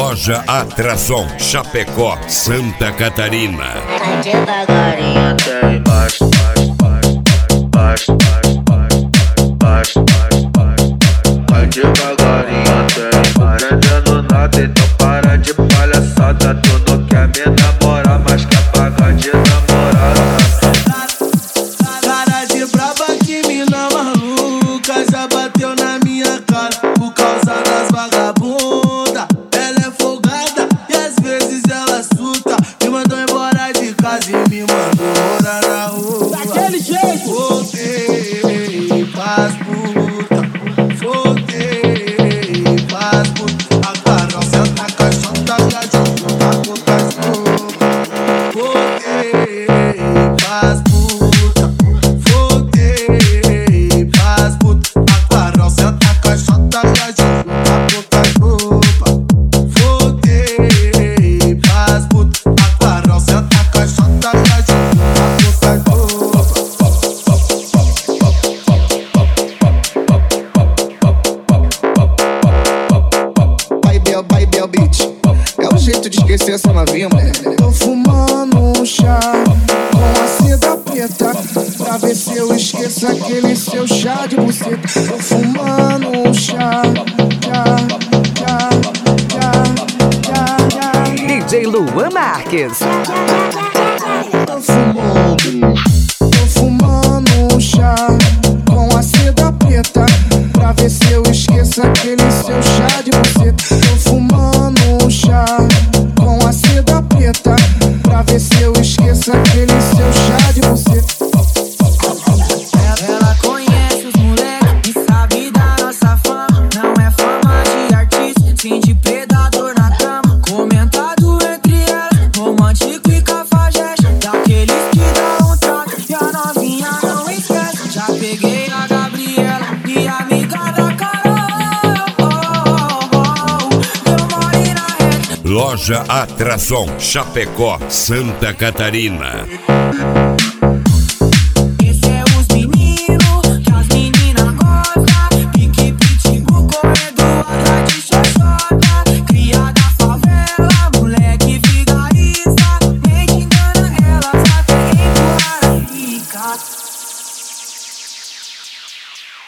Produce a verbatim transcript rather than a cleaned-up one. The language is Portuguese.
Loja Atração, Chapecó, Santa Catarina. Vai devagarinho até embaixo, baixo, baixo, baixo, baixo, baixo, baixo. Vai devagarinho até embaixo. Entendendo nada, então para de palhaçada. Tu não quer me namorar, mas quer pagar de namorada. Cara de braba que mina maluca já bateu na minha cara por causa das vagabundas. Ela é folgada e às vezes ela surta. Me mandou embora de casa e me mandou morar na rua. Daquele jeito! Voltei pras puta, voltei pras puta. A Carol senta a caixota e a Juju tá com cachorro. Voltei pras puta, voltei pras puta. A Carol senta a caixota e a Juju tá com cachorro. Voltei pras puta. A Carol senta a caixota e a Juju tá com cachorro. Vai Bel, vai Bel Beat. É o jeito de esquecer essa novinha, mulher. Tô fumando um chá com a seda preta pra ver se eu esqueço aquele seu chá de buceta. Tô fumando um chá, chá, chá, chá, chá, chá. D J Luan Marques. Tô fumando, tô fumando um chá com a seda preta pra ver se eu esqueço aquele seu chá de buceta. Tô fumando um chá com a seda preta pra ver se eu esqueço aquele seu chá de buceta. Ela conhece os moleques e sabe da nossa fama. Não é fama de artista, sim de predador na cama. Comentado entre elas, romântico e cafajeste. Daqueles que dá um troca e a novinha não esquece. Já peguei a Gabriela e a amiga da Carol. Oh, oh, oh. Eu moro na rede. Loja Atração, Chapecó, Santa Catarina.